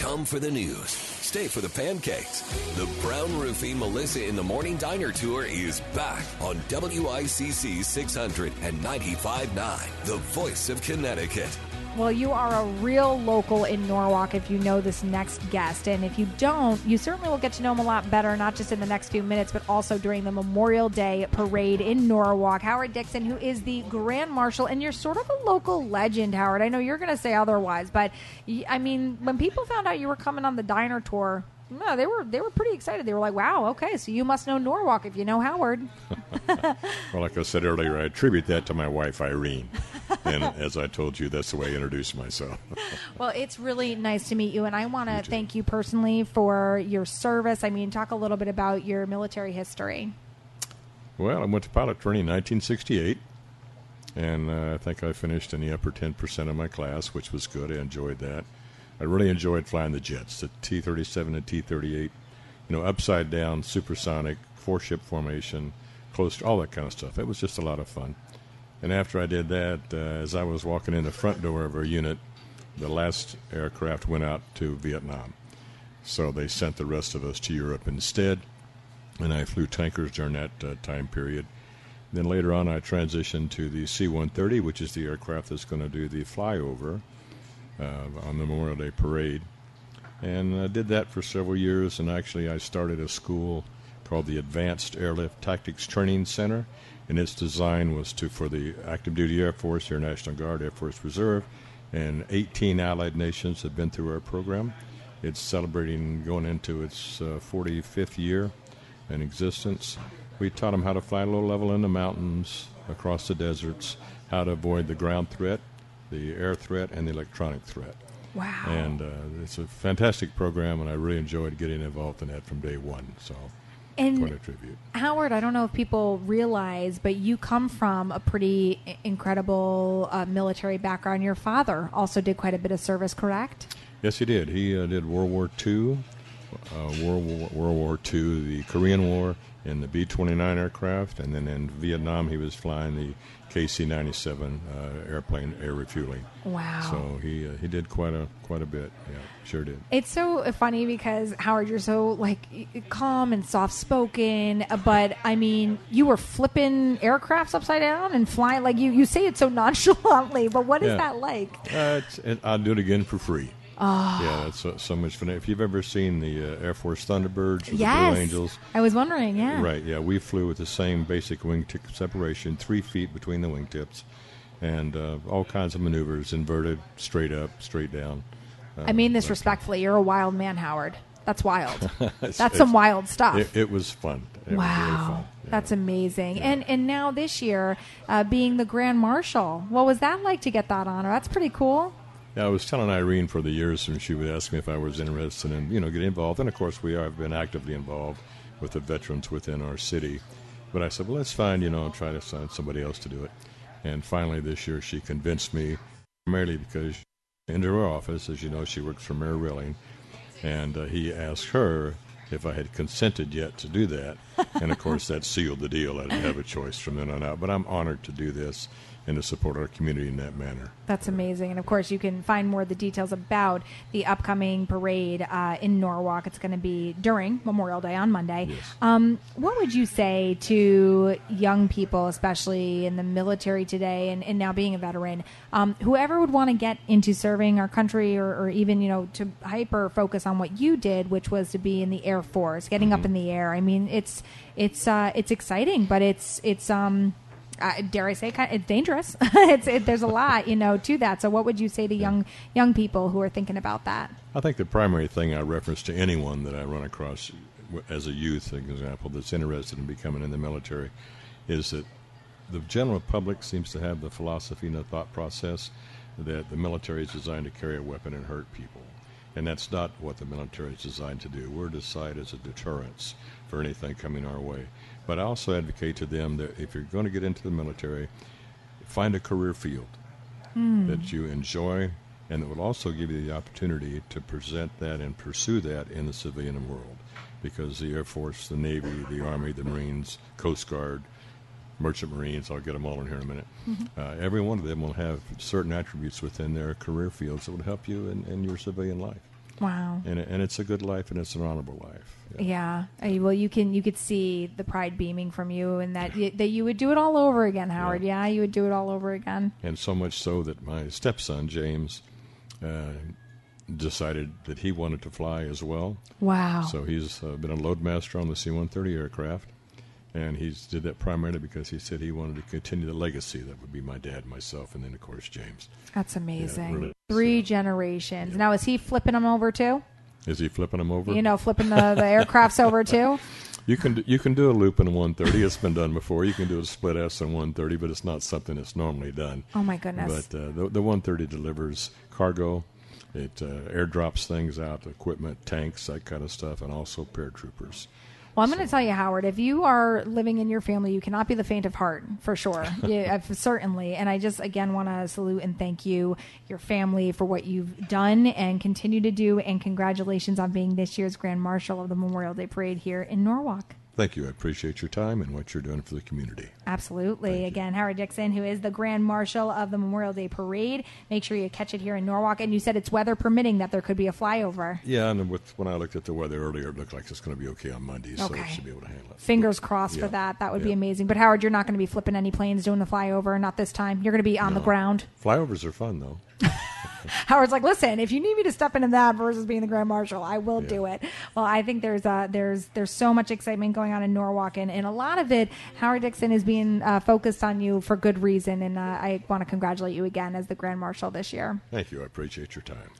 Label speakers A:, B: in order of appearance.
A: Come for the news. Stay for the pancakes. The Brown Roofing Melissa in the Morning Diner Tour is back on WICC 695.9, the voice of Connecticut.
B: Well, you are a real local in Norwalk if you know this next guest. And if you don't, you certainly will get to know him a lot better, not just in the next few minutes, but also during the Memorial Day parade in Norwalk. Howard Dixon, who is the Grand Marshal, and you're sort of a local legend, Howard. I know you're going to say otherwise, but, I mean, when people found out you were coming on the diner tour, no, they were pretty excited. They were like, wow, okay, so you must know Norwalk if you know Howard.
C: Well, like I said earlier, I attribute that to my wife, Irene. And as I told you, that's the way I introduced myself.
B: Well, it's really nice to meet you, and I want to thank you personally for your service. I mean, talk a little bit about your military history.
C: Well, I went to pilot training in 1968, and I think I finished in the upper 10% of my class, which was good. I enjoyed that. I really enjoyed flying the jets, the T-37 and T-38, upside down, supersonic, four-ship formation, close, all that kind of stuff. It was just a lot of fun. And after I did that, as I was walking in the front door of our unit, the last aircraft went out to Vietnam. So they sent the rest of us to Europe instead, and I flew tankers during that time period. Then later on, I transitioned to the C-130, which is the aircraft that's going to do the flyover on the Memorial Day parade. And I did that for several years, and actually I started a school called the Advanced Airlift Tactics Training Center, and its design was for the active duty Air Force, Air National Guard, Air Force Reserve, and 18 allied nations have been through our program. It's celebrating going into its 45th year in existence. We taught them how to fly low level in the mountains, across the deserts, how to avoid the ground threat, the air threat, and the electronic threat.
B: Wow.
C: And it's a fantastic program, and I really enjoyed getting involved in that from day one. So
B: and
C: quite a tribute.
B: Howard, I don't know if people realize, but you come from a pretty incredible military background. Your father also did quite a bit of service, correct?
C: Yes, he did. He did World War II, World War II, the Korean War, in the B-29 aircraft, and then in Vietnam he was flying the KC-97 airplane air refueling.
B: Wow!
C: So he did quite a bit. Yeah, sure did.
B: It's so funny because Howard, you're so calm and soft spoken, but I mean, you were flipping aircrafts upside down and flying you say it so nonchalantly. But what is that like?
C: I'll do it again for free.
B: Oh.
C: Yeah, it's so much fun. If you've ever seen the Air Force Thunderbirds or the
B: Yes.
C: Blue Angels.
B: I was wondering, yeah.
C: Right, yeah. We flew with the same basic wingtip separation, 3 feet between the wingtips, and all kinds of maneuvers, inverted, straight up, straight down.
B: I mean this respectfully. You're a wild man, Howard. That's wild. That's some wild stuff.
C: It was fun. It was really fun. Yeah.
B: That's amazing.
C: Yeah.
B: And now this year, being the Grand Marshal, what was that like to get that honor? That's pretty cool.
C: Yeah, I was telling Irene for the years, and she would ask me if I was interested in, getting involved. And, of course, we have been actively involved with the veterans within our city. But I said, well, let's find, try to find somebody else to do it. And finally this year she convinced me, primarily because into her office, as you know, she works for Mayor Rilling, and he asked her if I had consented yet to do that. And, of course, that sealed the deal. I didn't have a choice from then on out. But I'm honored to do this and to support our community in that manner.
B: That's amazing. And, of course, you can find more of the details about the upcoming parade in Norwalk. It's going to be during Memorial Day on Monday.
C: Yes.
B: What would you say to young people, especially in the military today and now being a veteran, whoever would want to get into serving our country or even, to hyper focus on what you did, which was to be in the Air Force, getting up in the air. I mean, it's exciting, but it's dare I say, it's dangerous. There's a lot, to that. So what would you say to young people who are thinking about that?
C: I think the primary thing I reference to anyone that I run across as a youth, for example, that's interested in becoming in the military is that the general public seems to have the philosophy and the thought process that the military is designed to carry a weapon and hurt people. And that's not what the military is designed to do. We're designed as a deterrence for anything coming our way. But I also advocate to them that if you're going to get into the military, find a career field that you enjoy and that will also give you the opportunity to present that and pursue that in the civilian world. Because the Air Force, the Navy, the Army, the Marines, Coast Guard, Merchant Marines, I'll get them all in here in a minute. Every one of them will have certain attributes within their career fields that would help you in your civilian life.
B: Wow.
C: And it's a good life, and it's an honorable life.
B: Yeah. Well, you could see the pride beaming from you, and that you would do it all over again, Howard. Yeah, you would do it all over again.
C: And so much so that my stepson, James, decided that he wanted to fly as well.
B: Wow.
C: So he's been a loadmaster on the C-130 aircraft, and he did that primarily because he said he wanted to continue the legacy. That would be my dad, myself, and then, of course, James.
B: That's amazing.
C: Yeah, really.
B: 3 generations. Yeah. Now, is he flipping them over, too?
C: Is he flipping them over?
B: Flipping the aircrafts over, too?
C: You can do a loop in a 130. It's been done before. You can do a split S in 130, but it's not something that's normally done.
B: Oh, my goodness.
C: But the 130 delivers cargo. It airdrops things out, equipment, tanks, that kind of stuff, and also paratroopers.
B: Well, I'm going to tell you, Howard, if you are living in your family, you cannot be the faint of heart, for sure. Certainly. And I just, again, want to salute and thank you, your family, for what you've done and continue to do. And congratulations on being this year's Grand Marshal of the Memorial Day Parade here in Norwalk.
C: Thank you. I appreciate your time and what you're doing for the community.
B: Absolutely. Again, Howard Dixon, who is the Grand Marshal of the Memorial Day Parade. Make sure you catch it here in Norwalk. And you said it's weather permitting that there could be a flyover.
C: Yeah, and when I looked at the weather earlier, it looked like it's going to be okay on Monday, so it should be able to handle it.
B: Fingers crossed for that. That would be amazing. But, Howard, you're not going to be flipping any planes doing the flyover, not this time. You're going to be on the ground.
C: Flyovers are fun, though.
B: Howard's like, listen, if you need me to step into that versus being the Grand Marshal, I will do it. Well, I think there's so much excitement going on in Norwalk, and a lot of it, Howard Dixon is being focused on you for good reason, and I want to congratulate you again as the Grand Marshal this year.
C: Thank you. I appreciate your time.